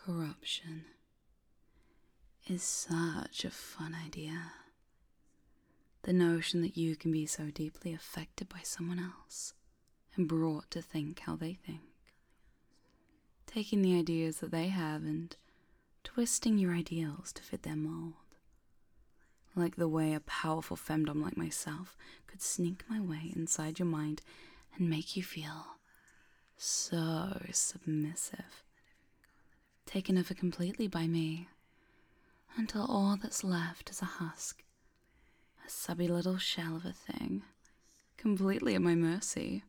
Corruption is such a fun idea. The notion that you can be so deeply affected by someone else and brought to think how they think. Taking the ideas that they have and twisting your ideals to fit their mold. Like the way a powerful femdom like myself could sneak my way inside your mind and make you feel so submissive. Taken over completely by me, until all that's left is a husk, a subby little shell of a thing, completely at my mercy.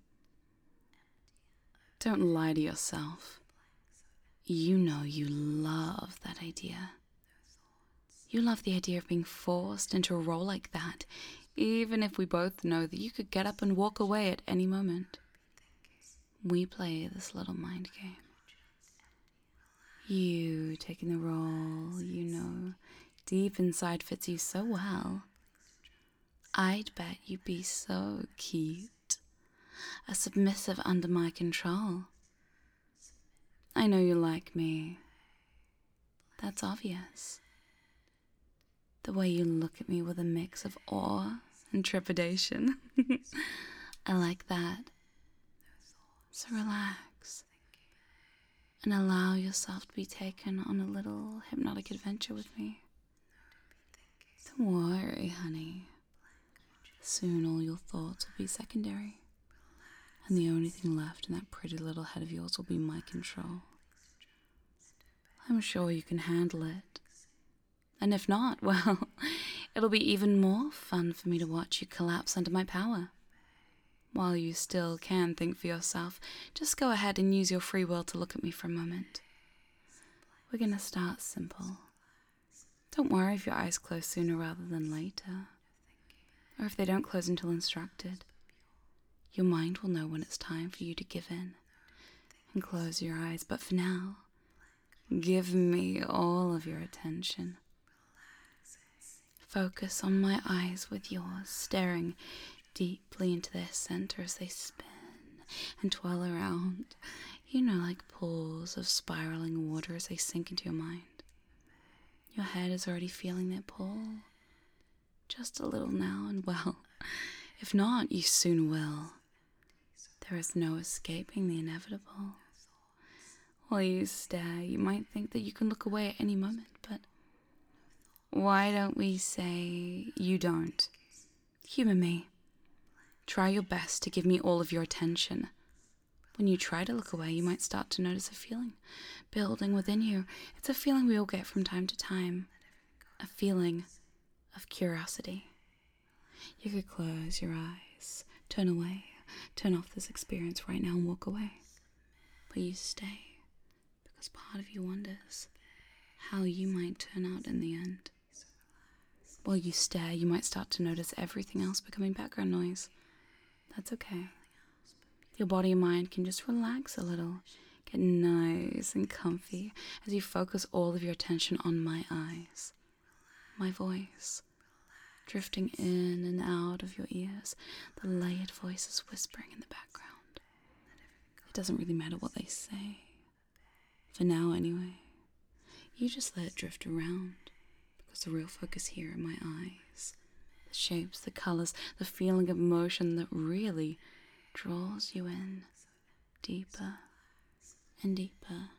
Don't lie to yourself. You know you love that idea. You love the idea of being forced into a role like that, even if we both know that you could get up and walk away at any moment. We play this little mind game. You taking the role you know deep inside fits you so well. I'd bet you'd be so cute, a submissive under my control. I know you like me. That's obvious. The way you look at me with a mix of awe and trepidation. I like that. So relax and allow yourself to be taken on a little hypnotic adventure with me. Don't worry, honey. Soon all your thoughts will be secondary, and the only thing left in that pretty little head of yours will be my control. I'm sure you can handle it. And if not, well, it'll be even more fun for me to watch you collapse under my power. While you still can think for yourself, just go ahead and use your free will to look at me for a moment. We're gonna start simple. Don't worry if your eyes close sooner rather than later, or if they don't close until instructed. Your mind will know when it's time for you to give in and close your eyes, but for now, give me all of your attention. Focus on my eyes with yours, staring deeply into their center as they spin and twirl around, like pools of spiraling water as they sink into your mind. Your head is already feeling their pull, just a little now, and well, if not, you soon will. There is no escaping the inevitable. While you stare, you might think that you can look away at any moment, but why don't we say you don't? Humor me. Try your best to give me all of your attention. When you try to look away, you might start to notice a feeling building within you. It's a feeling we all get from time to time. A feeling of curiosity. You could close your eyes, turn away, turn off this experience right now and walk away. But you stay, because part of you wonders how you might turn out in the end. While you stare, you might start to notice everything else becoming background noise. That's okay. Your body and mind can just relax a little, get nice and comfy as you focus all of your attention on my eyes, my voice, drifting in and out of your ears, the layered voices whispering in the background. It doesn't really matter what they say. For now, anyway. You just let it drift around, because the real focus here are my eyes. The shapes, the colors, the feeling of emotion that really draws you in deeper and deeper.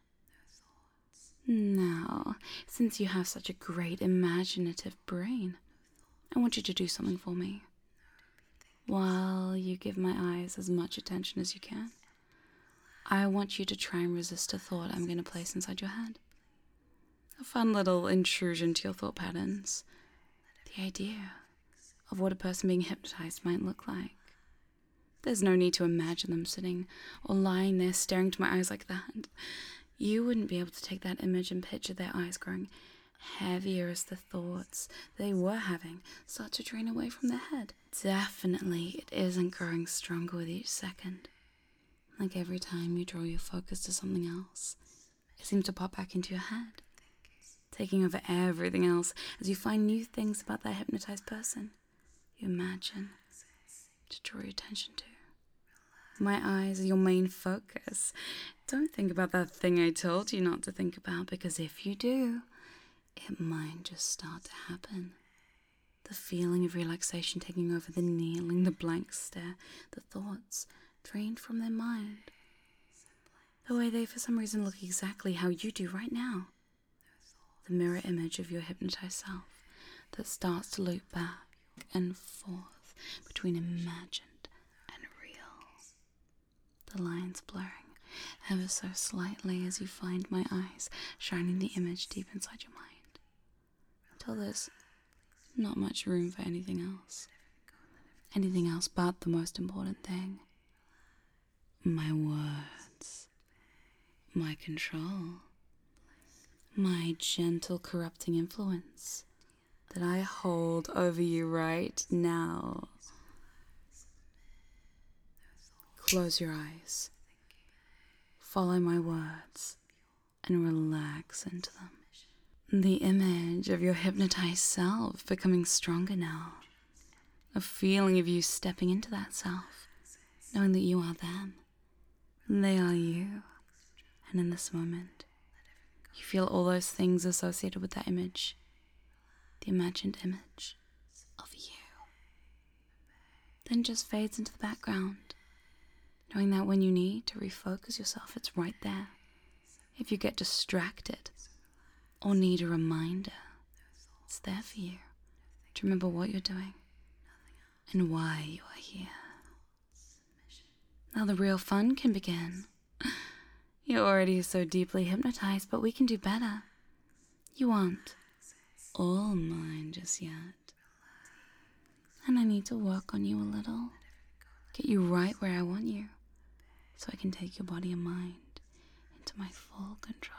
Now, since you have such a great imaginative brain, I want you to do something for me. While you give my eyes as much attention as you can, I want you to try and resist a thought I'm going to place inside your head. A fun little intrusion to your thought patterns. The idea of what a person being hypnotized might look like. There's no need to imagine them sitting or lying there staring into my eyes like that. You wouldn't be able to take that image and picture their eyes growing heavier as the thoughts they were having start to drain away from their head. Definitely it isn't growing stronger with each second. Like every time you draw your focus to something else, it seems to pop back into your head, taking over everything else as you find new things about that hypnotized person you imagine to draw your attention to. My eyes are your main focus. Don't think about that thing I told you not to think about, because if you do, it might just start to happen. The feeling of relaxation taking over, the kneeling, the blank stare, the thoughts drained from their mind. The way they for some reason look exactly how you do right now. The mirror image of your hypnotized self that starts to loop back and forth between imagined and real. The lines blurring ever so slightly as you find my eyes shining the image deep inside your mind, until there's not much room for anything else. Anything else but the most important thing. My words. My control. My gentle corrupting influence that I hold over you right now. Close your eyes. Follow my words and relax into them. The image of your hypnotized self becoming stronger now. A feeling of you stepping into that self, knowing that you are them. They are you. And in this moment, you feel all those things associated with that image. The imagined image of you. Then just fades into the background, knowing that when you need to refocus yourself, it's right there. If you get distracted or need a reminder, it's there for you to remember what you're doing and why you are here. Now the real fun can begin. You're already so deeply hypnotized, but we can do better. You aren't all mine just yet. And I need to work on you a little. Get you right where I want you, so I can take your body and mind into my full control.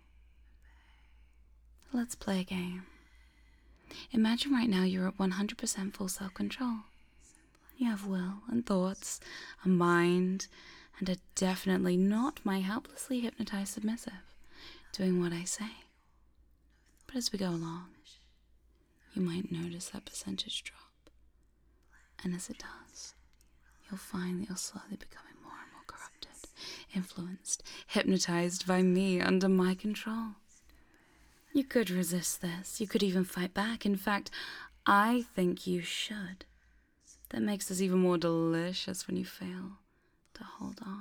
Let's play a game. Imagine right now you're at 100% full self-control. You have will and thoughts, a mind, and are definitely not my helplessly hypnotized submissive, doing what I say. But as we go along, you might notice that percentage drop. And as it does, you'll find that you're slowly becoming more and more corrupted, influenced, hypnotized by me under my control. You could resist this. You could even fight back. In fact, I think you should. That makes this even more delicious when you fail to hold on.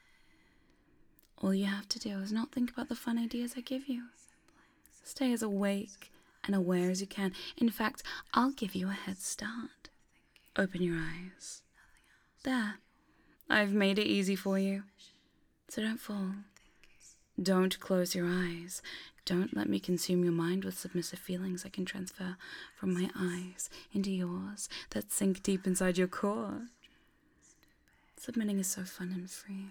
All you have to do is not think about the fun ideas I give you. Stay as awake and aware as you can. In fact, I'll give you a head start. Open your eyes. There. I've made it easy for you. So don't fall. Don't close your eyes. Don't let me consume your mind with submissive feelings I can transfer from my eyes into yours that sink deep inside your core. Submitting is so fun and freeing.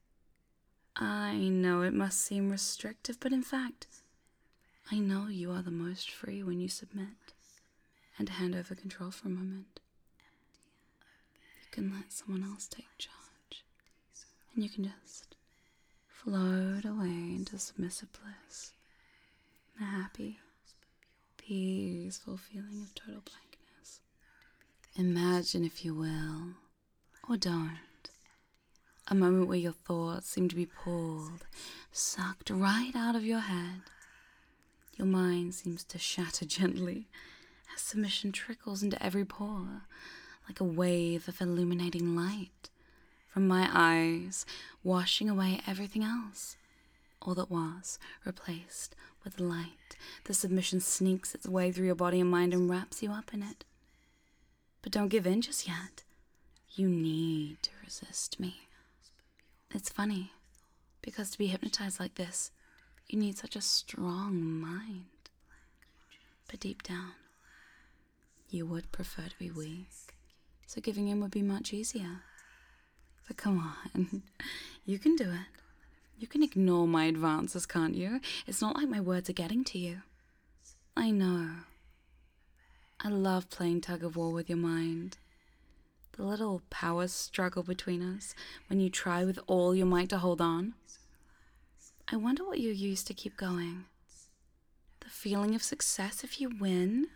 I know it must seem restrictive, but in fact, I know you are the most free when you submit and hand over control for a moment. You can let someone else take charge, and you can just float away into submissive bliss. A happy, peaceful feeling of total blankness. Imagine, if you will, or don't, a moment where your thoughts seem to be pulled, sucked right out of your head. Your mind seems to shatter gently as submission trickles into every pore, like a wave of illuminating light from my eyes, washing away everything else. All that was replaced with light. The submission sneaks its way through your body and mind and wraps you up in it. But don't give in just yet. You need to resist me. It's funny, because to be hypnotized like this, you need such a strong mind. But deep down, you would prefer to be weak, so giving in would be much easier. But come on, you can do it. You can ignore my advances, can't you? It's not like my words are getting to you. I know. I love playing tug-of-war with your mind. The little power struggle between us when you try with all your might to hold on. I wonder what you use to keep going. The feeling of success if you win?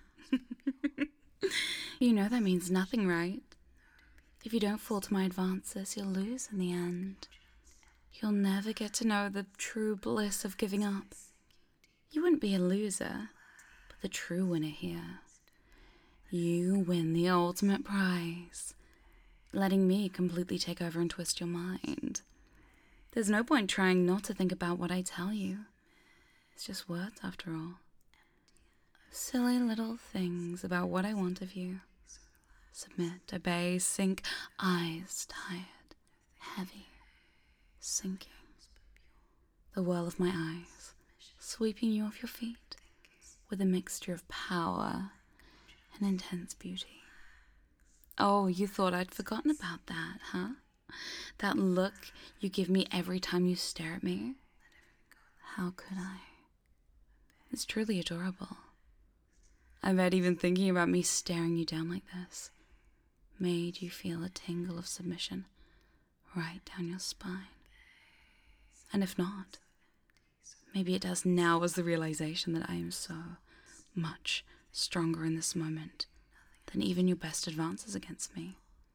You know that means nothing, right? If you don't fall to my advances, you'll lose in the end. You'll never get to know the true bliss of giving up. You wouldn't be a loser, but the true winner here. You win the ultimate prize, letting me completely take over and twist your mind. There's no point trying not to think about what I tell you. It's just words after all. Silly little things about what I want of you. Submit, obey, sink, eyes tired, heavy, sinking. The whirl of my eyes, sweeping you off your feet with a mixture of power and intense beauty. Oh, you thought I'd forgotten about that, huh? That look you give me every time you stare at me? How could I? It's truly adorable. I bet even thinking about me staring you down like this made you feel a tingle of submission right down your spine. And if not, maybe it does now as the realization that I am so much stronger in this moment than even your best advances against me.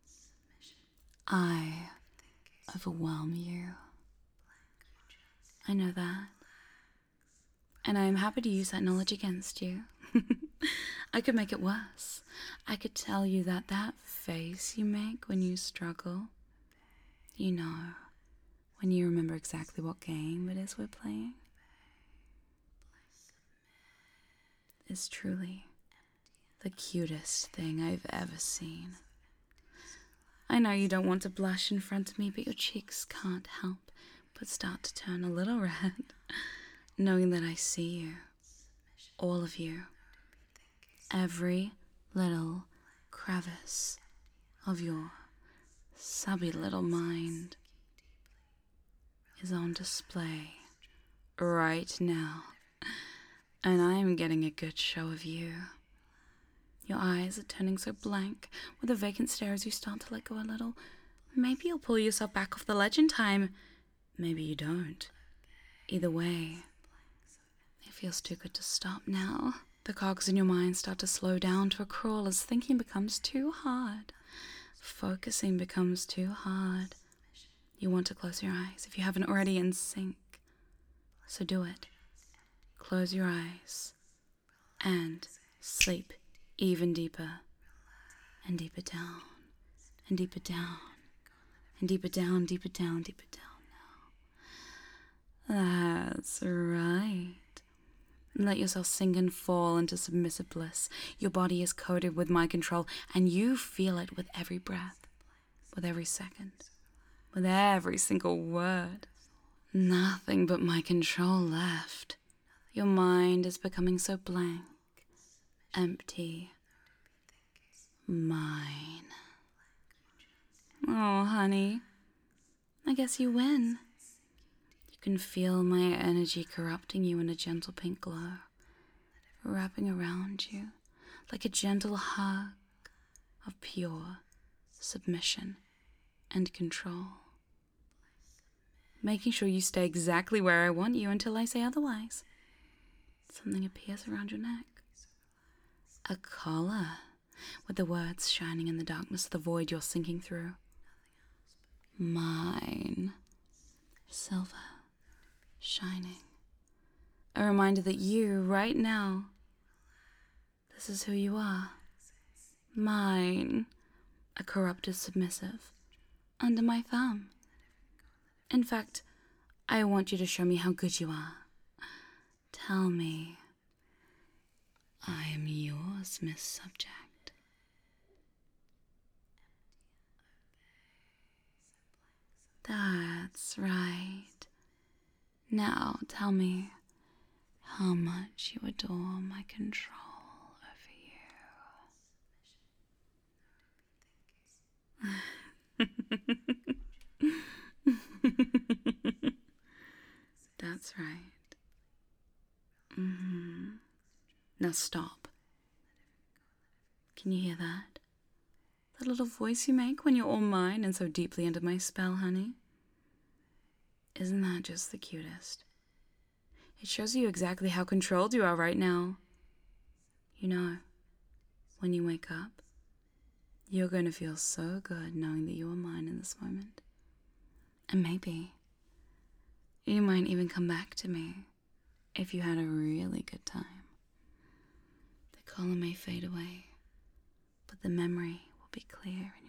I overwhelm you. I know that. And I am happy to use that knowledge against you. I could make it worse. I could tell you that face you make when you struggle, you know, when you remember exactly what game it is we're playing, is truly the cutest thing I've ever seen. I know you don't want to blush in front of me, but your cheeks can't help but start to turn a little red, knowing that I see you, all of you, every little crevice of your subby little mind is on display right now, and I am getting a good show of you. Your eyes are turning so blank with a vacant stare as you start to let go a little. Maybe you'll pull yourself back off the ledge in time. Maybe you don't. Either way, it feels too good to stop now. The cogs in your mind start to slow down to a crawl as thinking becomes too hard. Focusing becomes too hard. You want to close your eyes if you haven't already in sync. So do it. Close your eyes and sleep even deeper and deeper down and deeper down and deeper down, deeper down, deeper down now. That's right. Let yourself sink and fall into submissive bliss. Your body is coated with my control, and you feel it with every breath, with every second, with every single word. Nothing but my control left. Your mind is becoming so blank, empty, mine. Oh, honey, I guess you win. You can feel my energy corrupting you in a gentle pink glow, wrapping around you like a gentle hug of pure submission and control. Making sure you stay exactly where I want you until I say otherwise. Something appears around your neck. A collar with the words shining in the darkness of the void you're sinking through. Mine. Silver. Shining. A reminder that you, right now, this is who you are. Mine. A corrupted submissive. Under my thumb. In fact, I want you to show me how good you are. Tell me. I am yours, Miss Subject. That's right. Now tell me how much you adore my control over you. That's right. Now stop. Can you hear that? That little voice you make when you're all mine and so deeply under my spell, honey? Isn't that just the cutest? It shows you exactly how controlled you are right now. You know, when you wake up, you're going to feel so good knowing that you are mine in this moment. And maybe You might even come back to me if you had a really good time. The color may fade away, but the memory will be clear